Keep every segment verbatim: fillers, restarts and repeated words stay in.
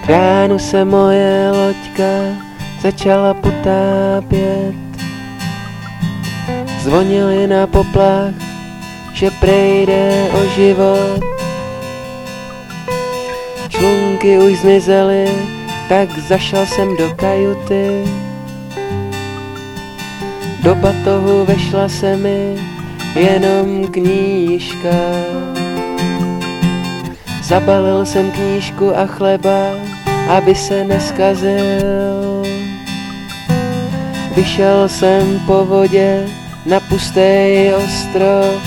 Ráno se moje loďka začala potápět. Zvonili na poplach, že prejde o život. Člunky už zmizely, tak zašel jsem do kajuty. Do batohu vešla se mi jenom knížka. Zabalil jsem knížku a chleba, aby se neskazil. Vyšel jsem po vodě na pustý ostrov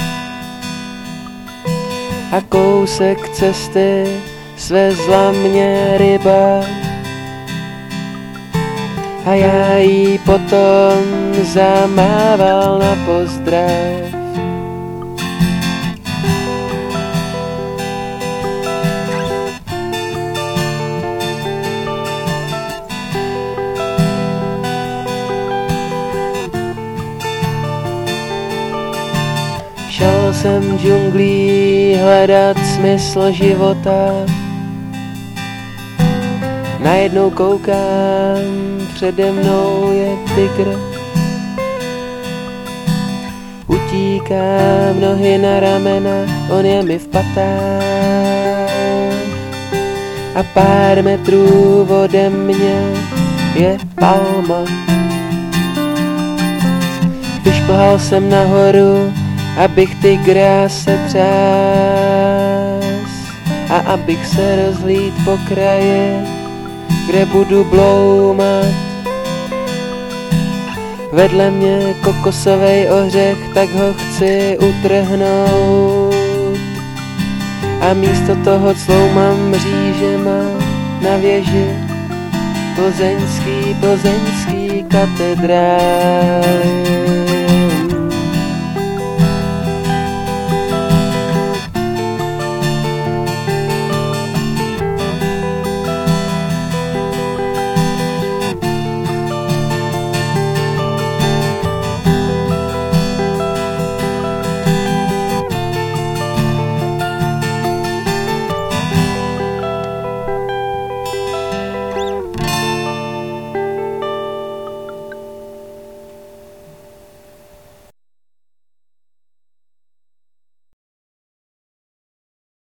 a kousek cesty svezla mě ryba a já jí potom zamával na pozdrav. Šel jsem džunglí hledat smysl života. Najednou koukám, přede mnou je tygr. Utíkám nohy na ramena, on je mi v patách. A pár metrů ode mě je palma. Vyšplhal jsem nahoru, abych tygra se třás a abych se rozhlíd po kraji, kde budu bloumat. Vedle mě kokosovej ořech, tak ho chci utrhnout. A místo toho cloumám mřížema na věži plzeňský, plzeňský katedrály.